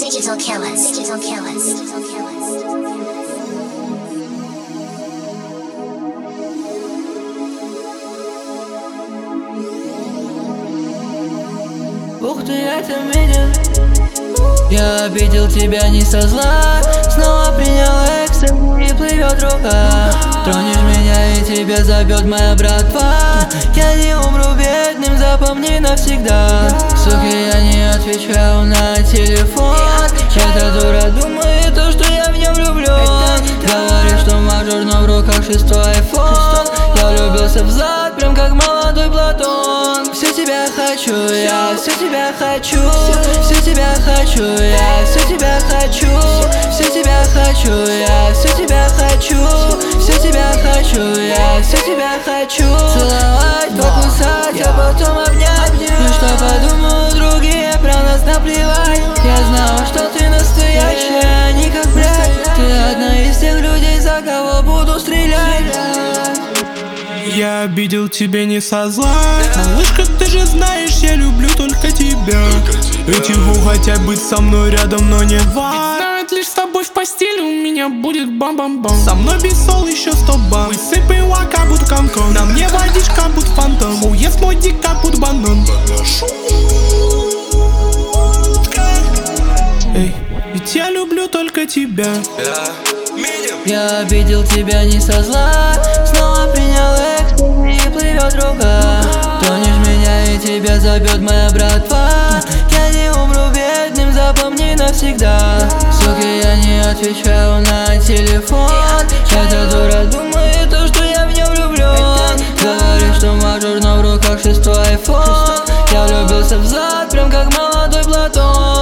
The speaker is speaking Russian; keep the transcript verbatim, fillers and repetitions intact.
Digital killers. Digital killers. Digital killers. Ух ты, это видел. Я обидел тебя не со зла. Снова принял экс и плывет рука. Тронешь меня и тебя забьет моя братва. Я не умру бедным, запомни навсегда. Сука, я не отвечаю на телефон. Эта дура думает то, что я в нем влюблен. Говорит, что мажор, но в руках шестой айфон. Я влюбился в зад, прям как молодой Платон. Все тебя хочу, я все тебя хочу. Все тебя хочу, я все тебя хочу. Все тебя хочу, я все тебя хочу. Все тебя хочу, я все тебя хочу. Целовать, покусать, а потом обнять. Ну что подумают другие, про нас наплевать. Я знала, что ты настоящая, а не как брать. Ты одна из тех людей, за кого буду стрелять. Я обидел тебя не со зла. Малышка, ты же знаешь, я люблю только тебя. Эти хотят быть со мной рядом, но не два. Знают лишь с тобой в постели, у меня будет бам-бам-бам. Со мной бисол еще сто бам. Высыпай лака, будь канкон. На мне водичка, будь фантом. Уезд мой дика, будь банан. Эй, ведь я люблю только тебя. Я обидел тебя не со зла. Снова принял экс и плывет рука. Тронешь меня и тебя забьет моя братва. Я не умру бедным, запомни навсегда. Сука, я не отвечаю на телефон. Эта дура думает то, что я в нем влюблен. Говорит, что мажор, но в руках шестой айфон. Я влюбился в зад, прям как молодой Платон.